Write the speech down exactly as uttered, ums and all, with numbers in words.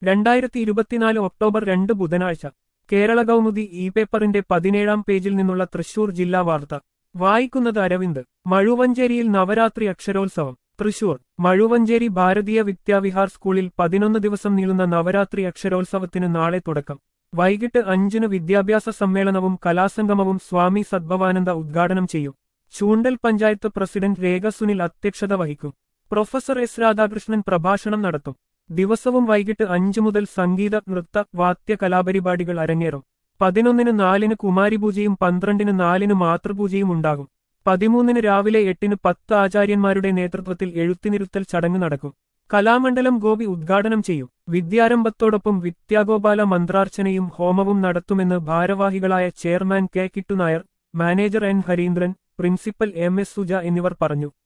രണ്ടായിരത്തി ഇരുപത്തിനാല് ഒക്ടോബർ രണ്ട് ബുധനാഴ്ച കേരള കൗമുദി ഇ പേപ്പറിന്റെ പതിനേഴാം പേജിൽ നിന്നുള്ള തൃശൂർ ജില്ലാ വാർത്ത വായിക്കുന്നത് അരവിന്ദ്. മഴുവഞ്ചേരിയിൽ നവരാത്രി അക്ഷരോത്സവം. തൃശൂർ മഴുവഞ്ചേരി ഭാരതീയ വിദ്യാവിഹാർ സ്കൂളിൽ പതിനൊന്ന് ദിവസം നീളുന്ന നവരാത്രി അക്ഷരോത്സവത്തിന് നാളെ തുടക്കം. വൈകിട്ട് അഞ്ചിന് വിദ്യാഭ്യാസ സമ്മേളനവും കലാസംഗമവും സ്വാമി സദ്ഭവാനന്ദ ഉദ്ഘാടനം ചെയ്യും. ചൂണ്ടൽ പഞ്ചായത്ത് പ്രസിഡന്റ് രേഖ സുനിൽ അധ്യക്ഷത വഹിക്കും. പ്രൊഫസർ എസ് രാധാകൃഷ്ണൻ പ്രഭാഷണം നടത്തും. ദിവസവും വൈകിട്ട് അഞ്ചു മുതൽ സംഗീത, നൃത്ത, വാദ്യ കലാപരിപാടികൾ അരങ്ങേറും. പതിനൊന്നിന് നാലിന് കുമാരിപൂജയും പന്ത്രണ്ടിന് നാലിന് മാതൃപൂജയും ഉണ്ടാകും. പതിമൂന്നിന് രാവിലെ എട്ടിന് പത്ത് ആചാര്യന്മാരുടെ നേതൃത്വത്തിൽ എഴുത്തിനിരുത്തൽ ചടങ്ങ് നടക്കും. കലാമണ്ഡലം ഗോപി ഉദ്ഘാടനം ചെയ്യും. വിദ്യാരംഭത്തോടൊപ്പം വിദ്യാഗോപാല മന്ത്രാർച്ചനയും ഹോമവും നടത്തുമെന്ന് ഭാരവാഹികളായ chairman K Kittunair, manager N Harindran, principal M S Suja എന്നിവർ പറഞ്ഞു.